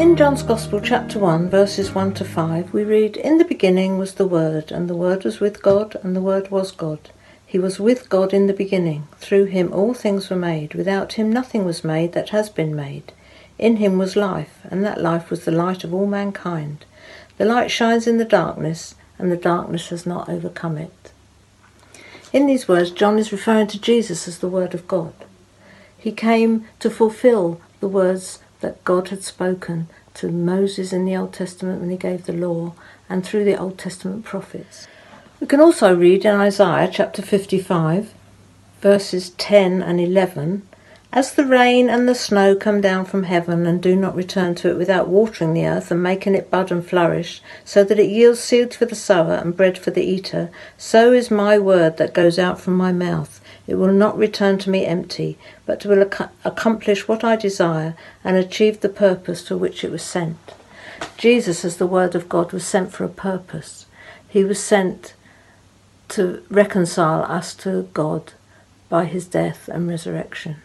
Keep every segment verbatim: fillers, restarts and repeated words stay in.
In John's Gospel, chapter one, verses one to five, we read, "In the beginning was the Word, and the Word was with God, and the Word was God. He was with God in the beginning. Through him all things were made. Without him nothing was made that has been made. In him was life, and that life was the light of all mankind. The light shines in the darkness, and the darkness has not overcome it." In these words, John is referring to Jesus as the Word of God. He came to fulfill the words that God had spoken to Moses in the Old Testament when he gave the law, and through the Old Testament prophets. We can also read in Isaiah chapter fifty-five, verses ten and eleven, "As the rain and the snow come down from heaven and do not return to it without watering the earth and making it bud and flourish, so that it yields seed for the sower and bread for the eater, so is my word that goes out from my mouth. It will not return to me empty, but will ac- accomplish what I desire and achieve the purpose for which it was sent." Jesus, as the Word of God, was sent for a purpose. He was sent to reconcile us to God by his death and resurrection.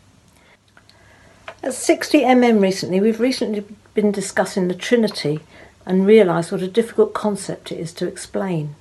At sixty M M recently, we've recently been discussing the Trinity and realised what a difficult concept it is to explain.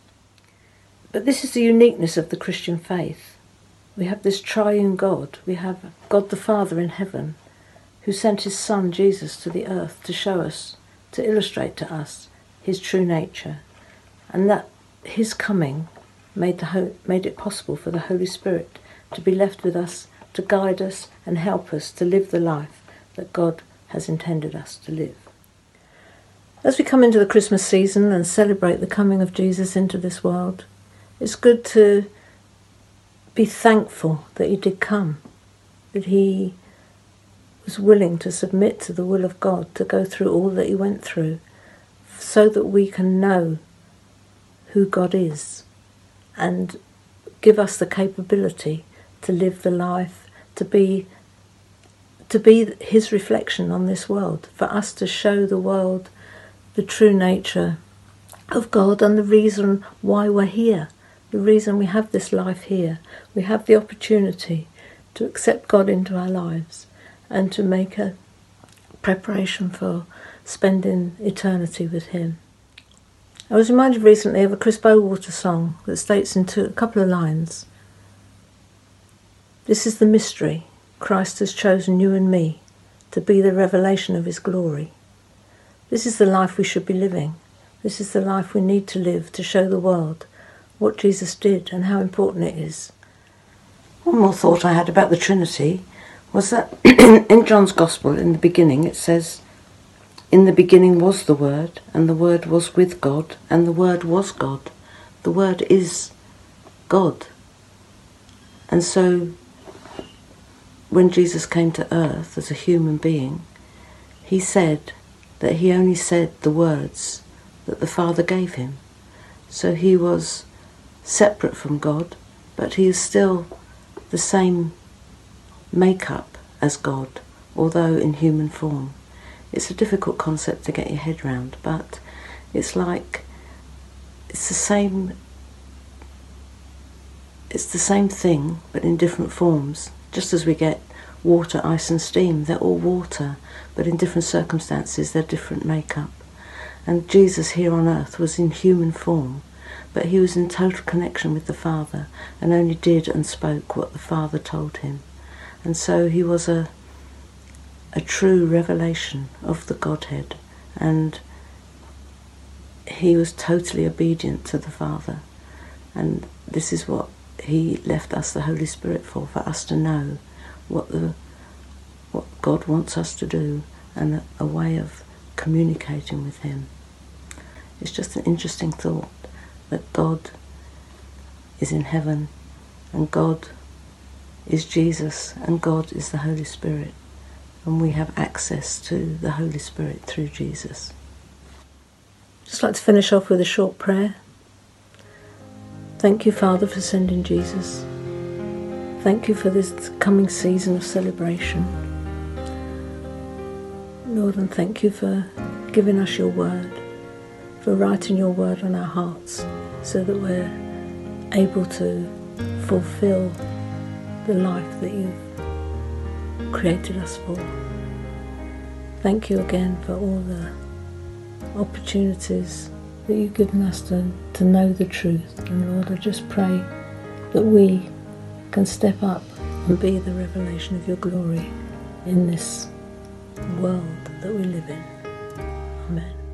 But this is the uniqueness of the Christian faith. We have this triune God. We have God the Father in heaven, who sent his Son Jesus to the earth to show us, to illustrate to us his true nature, and that his coming made the ho- made it possible for the Holy Spirit to be left with us, to guide us and help us to live the life that God has intended us to live. As we come into the Christmas season and celebrate the coming of Jesus into this world, it's good to be thankful that he did come, that he was willing to submit to the will of God, to go through all that he went through, so that we can know who God is and give us the capability to live the life, to be to be his reflection on this world, for us to show the world the true nature of God and the reason why we're here. The reason we have this life here. We have the opportunity to accept God into our lives and to make a preparation for spending eternity with him. I was reminded recently of a Chris Bowater song that states in two, a couple of lines, "This is the mystery. Christ has chosen you and me to be the revelation of his glory. This is the life we should be living. This is the life we need to live to show the world what Jesus did and how important it is." One more thought I had about the Trinity was that in John's Gospel, in the beginning, it says, "In the beginning was the Word, and the Word was with God, and the Word was God." The Word is God. And so when Jesus came to earth as a human being, he said that he only said the words that the Father gave him. So he was separate from God, but he is still the same makeup as God, although in human form. It's a difficult concept to get your head round, but it's like it's the same it's the same thing but in different forms. Just as we get water, ice and steam, they're all water, but in different circumstances they're different makeup. And Jesus here on earth was in human form, but he was in total connection with the Father and only did and spoke what the Father told him. And so he was a a true revelation of the Godhead, and he was totally obedient to the Father. And this is what he left us the Holy Spirit for, for us to know what the what God wants us to do and a, a way of communicating with him. It's just an interesting thought that God is in heaven and God is Jesus and God is the Holy Spirit, and we have access to the Holy Spirit through Jesus. Just like to finish off with a short prayer. Thank you, Father, for sending Jesus. Thank you for this coming season of celebration. Lord, and thank you for giving us your word, for writing your word on our hearts so that we're able to fulfill the life that you've created us for. Thank you again for all the opportunities that you've given us to, to know the truth. And Lord, I just pray that we can step up and be the revelation of your glory in this world that we live in. Amen.